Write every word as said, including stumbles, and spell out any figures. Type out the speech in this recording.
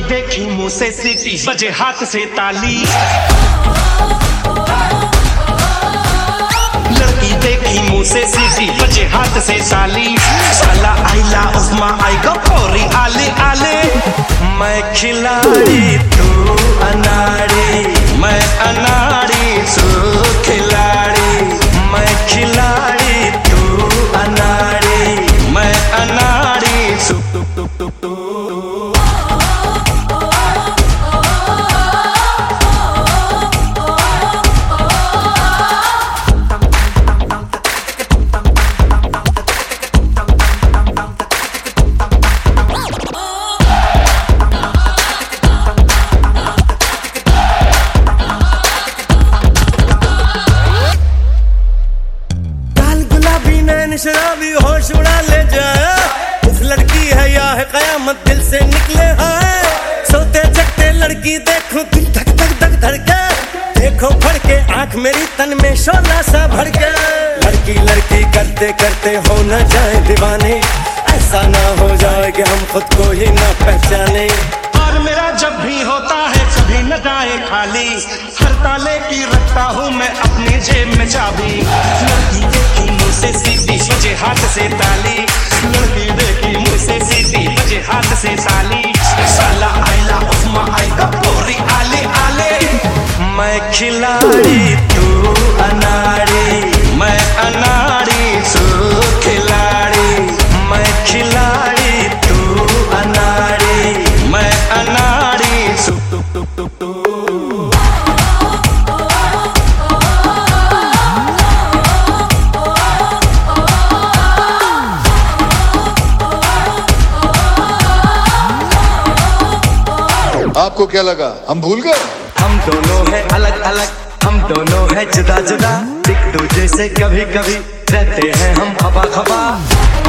देखी मुंह से सीटी बजे हाथ से ताली, लड़की देखी मुंह से सीटी बजे हाथ से ताली। साला आइला उस्मा आई गो पोरी आले आले, मैं खिलाड़ी तू अनाड़ी, मैं अनाड़ी तू खिलाड़ी, मैं खिलाड़ी तू अनाड़ी, मैं अनाड़ी तू तू तू तू तू। शराबी होश उड़ा ले जाए, इस लड़की है या है कयामत दिल से निकले हाय। सोते जगते लड़की देखो दिल धक धक धक धड़के, देखो फड़के आंख मेरी तन में शोला सा भड़के। लड़की लड़की करते करते हो न जाए दीवाने, ऐसा ना हो जाए कि हम खुद को ही न पहचाने। और मेरा जब भी होता है कभी न जाए खाली, हर ताले की रखता हूँ मैं अपनी जेब में चाबी। लड़की देखी मुँह से सीधी बजे हाथ से ताली, लड़की देखी मुँह से सीधी बजे हाथ से ताली। साला आइला उस्मा आएगा पोरी आले आले, मैं खिलाड़ी तू अनाड़ी, मैं अनाड़ी तू खिलाड़ी, मैं खिलाड़ी तू अनाड़ी, मैं अनाड़ी तू तू तू तू तू। आपको क्या लगा हम भूल गए? हम दोनों हैं अलग अलग, हम दोनों हैं जुदा जुदा, एक दूसरे से कभी कभी रहते हैं हम खबा खबा।